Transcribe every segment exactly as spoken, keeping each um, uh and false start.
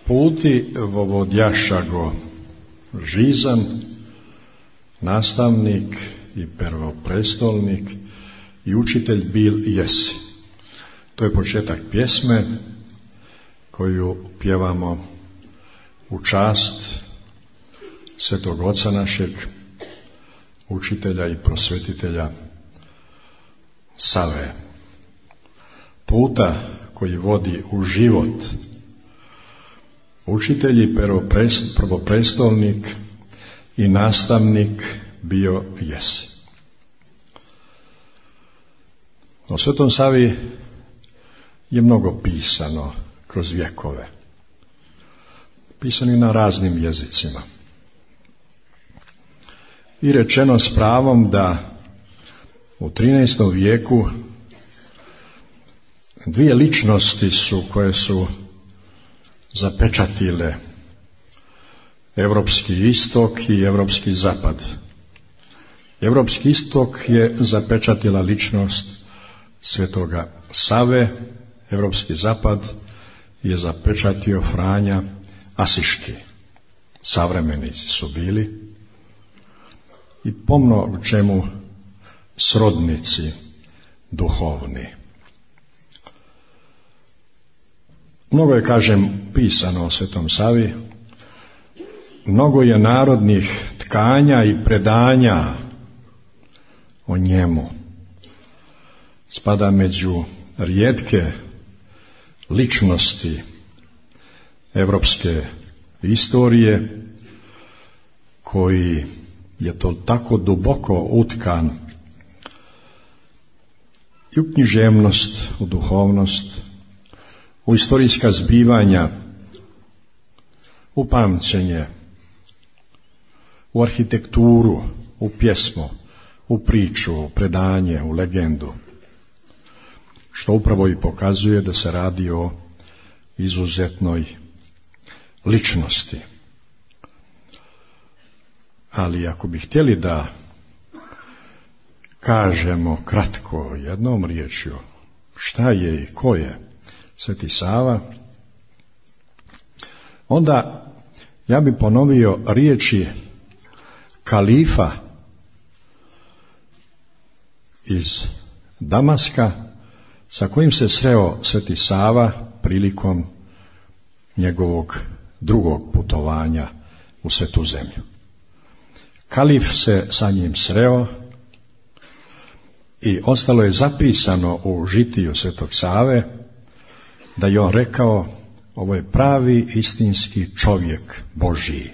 Puti vovodjašago Žizan, nastavnik i prvoprestolnik i učitelj bil jesi. To je početak pjesme koju pjevamo u čast Svetog Oca našeg, učitelja i prosvetitelja Save. Puta koji vodi u život. Učitelj i prvoprestolnik i nastavnik bio jesi. O Svetom Savi je mnogo pisano kroz vjekove. Pisani na raznim jezicima. I rečeno s pravom da u trinaestom vijeku dvije ličnosti su koje su zapečatile Europski istok i Europski zapad. Europski istok je zapečatila ličnost Svetoga Save, Europski zapad je zapečatio Franja Asiški. Savremenici su bili i pomno u čemu srodnici duhovni. Mnogo je, kažem, pisano o Svetom Savi, mnogo je narodnih tkanja i predanja o njemu. Spada među rijetke ličnosti evropske istorije koji je to tako duboko utkan i u književnost, u duhovnost, u istorijska zbivanja, u pamćenje, u arhitekturu, u pjesmu, u priču, u predanje, u legendu, što upravo i pokazuje da se radi o izuzetnoj ličnosti. Ali ako bi htjeli da kažemo kratko jednom riječju šta je i ko je Sveti Sava, onda ja bi ponovio riječi kalifa iz Damaska sa kojim se sreo Sveti Sava prilikom njegovog drugog putovanja u Svetu zemlju. Kalif se sa njim sreo i ostalo je zapisano u žitiju Svetog Save da je on rekao: ovo je pravi istinski čovjek Božji.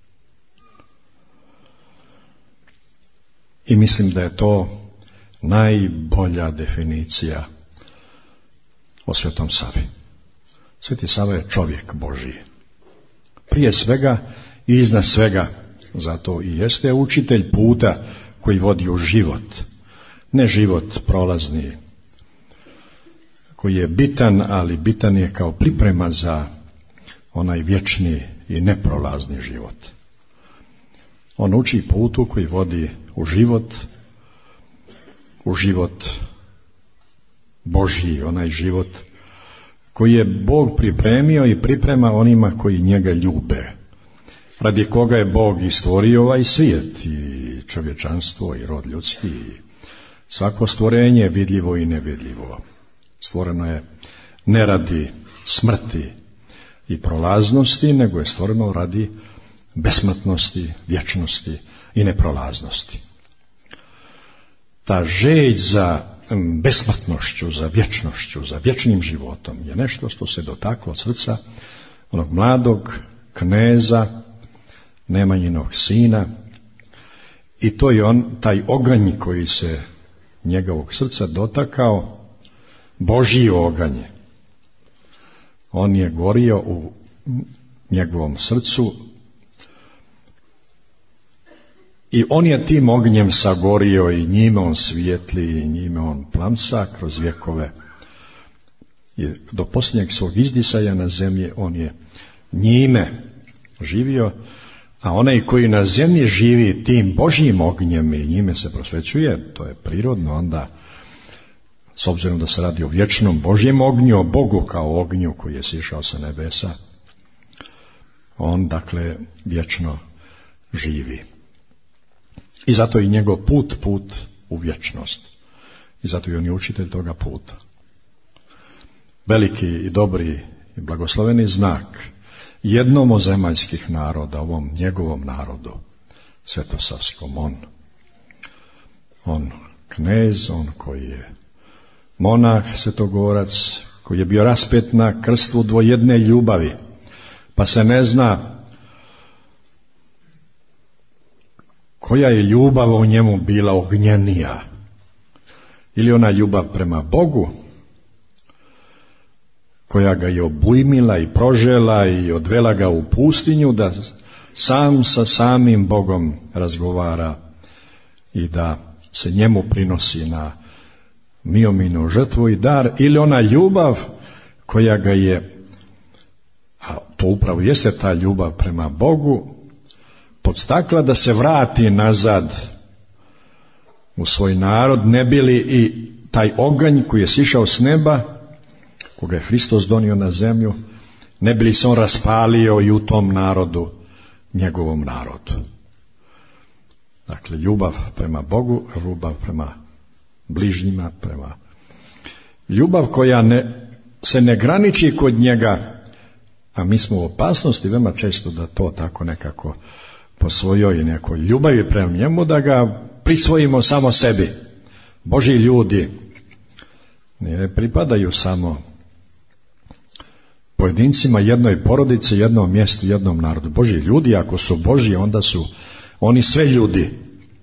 I mislim da je to najbolja definicija o Svetom Savi. Sveti Sava je čovjek Božji. Prije svega i iznad svega, zato i jeste učitelj puta koji vodi u život. Ne život prolazni, koji je bitan, ali bitan je kao priprema za onaj vječni i neprolazni život. On uči putu koji vodi u život, u život Božji, onaj život koji je Bog pripremio i priprema onima koji njega ljube, radi koga je Bog i stvorio ovaj svijet, i čovječanstvo, i rod ljudski, i svako stvorenje vidljivo i nevidljivo. Stvoreno je ne radi smrti i prolaznosti, nego je stvoreno radi besmrtnosti, vječnosti i neprolaznosti. Ta žeđ za besmrtnošću, za vječnošću, za vječnim životom je nešto što se dotaklo od srca onog mladog kneza, Nemanjinog sina, i to je on, taj oganj koji se njegovog srca dotakao, Božji oganj. On je gorio u njegovom srcu i on je tim ognjem sagorio i njime on svijetli i njime on plamsa kroz vjekove. I do posljednjeg svog izdisaja na zemlji on je njime živio, a onaj koji na zemlji živi tim Božjim ognjem i njime se prosvećuje, to je prirodno onda, s obzirom da se radi o vječnom Božjem ognju, o Bogu kao ognju koji je sišao sa nebesa, On, dakle, vječno živi. I zato i njegov put, put u vječnost. I zato i on je učitelj toga puta. Veliki i dobri i blagosloveni znak jednom od zemaljskih naroda, ovom njegovom narodu, svetosavskom, on. On knez, on koji je monah, svetogorac, koji je bio raspet na krstu dvojedne ljubavi, pa se ne zna koja je ljubav u njemu bila ognjenija. Ili ona ljubav prema Bogu, koja ga je obujmila i prožela i odvela ga u pustinju da sam sa samim Bogom razgovara i da se njemu prinosi na miominu žrtvu i dar, ili ona ljubav koja ga je, a to upravo jeste ta ljubav prema Bogu, podstakla da se vrati nazad u svoj narod, ne bi li i taj oganj koji je sišao s neba, koga je Hristos donio na zemlju, ne bi li se on raspalio i u tom narodu, njegovom narodu. Dakle, ljubav prema Bogu, ljubav prema bližnjima, prema ljubav koja ne, se ne graniči kod njega, a mi smo u opasnosti veoma često da to tako nekako po svojoj nekoj ljubavi prema njemu, da ga prisvojimo samo sebi. Božji ljudi ne pripadaju samo pojedincima, jednoj porodici, jednom mjestu, jednom narodu. Božji ljudi, ako su Božji, onda su oni sve ljudi.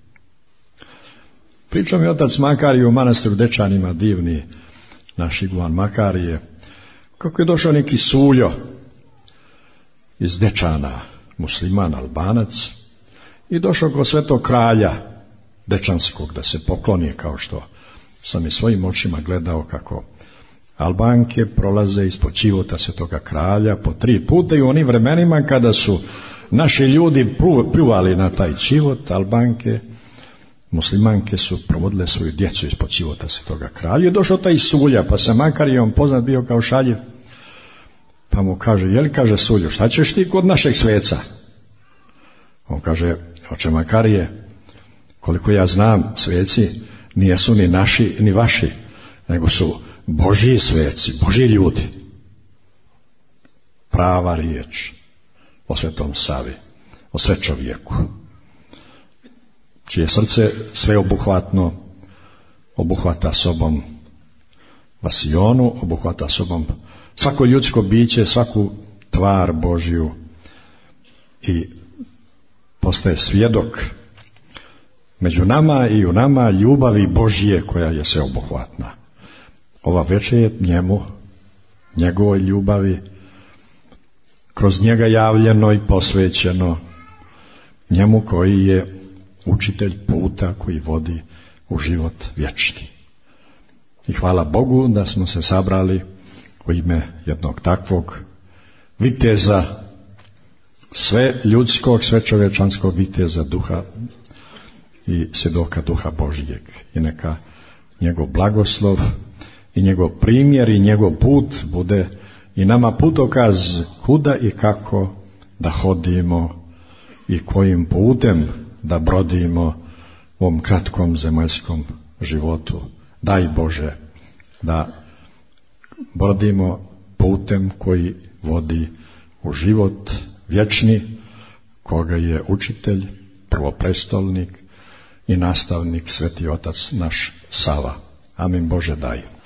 Pričao mi otac Makarije u manastiru Dečanima, divni naš Iguan Makarije, kako je došao neki suljo iz Dečana, musliman, Albanac, i došao kod svetog kralja Dečanskog da se pokloni, kao što sam i svojim očima gledao kako Albanke prolaze ispod čivota svetoga kralja po tri puta, i u onim vremenima kada su naši ljudi pljuvali na taj čivot, Albanke, muslimanke su provodile svoju djecu ispod čivota svetoga kralja. I došao taj sulja, pa se Makarije, on poznat bio kao šaljiv, pa mu kaže: je li, kaže, sulju, šta ćeš ti kod našeg sveca? On kaže: oče Makarije, koliko ja znam, sveci nijesu ni naši ni vaši, nego su Božji sveci, Božji ljudi. Prava riječ o Svetom Savi, o svečovjeku, čije srce sveobuhvatno obuhvata sobom vasionu, obuhvata sobom svako ljudsko biće, svaku tvar Božju, i postaje svjedok među nama i u nama ljubavi Božje koja je sveobuhvatna. Ova večer je njemu, njegovoj ljubavi, kroz njega javljeno i posvećeno, njemu koji je učitelj puta koji vodi u život vječni. I hvala Bogu da smo se sabrali u ime jednog takvog viteza, sve ljudskog, sve čovječanskog viteza duha i svjedoka duha Božjeg. I neka njegov blagoslov i njegov primjer i njegov put bude i nama putokaz kuda i kako da hodimo i kojim putem da brodimo u ovom kratkom zemaljskom životu. Daj Bože da brodimo putem koji vodi u život vječni, koga je učitelj, prvoprestolnik i nastavnik Sveti Otac naš Sava. Amin. Bože daj.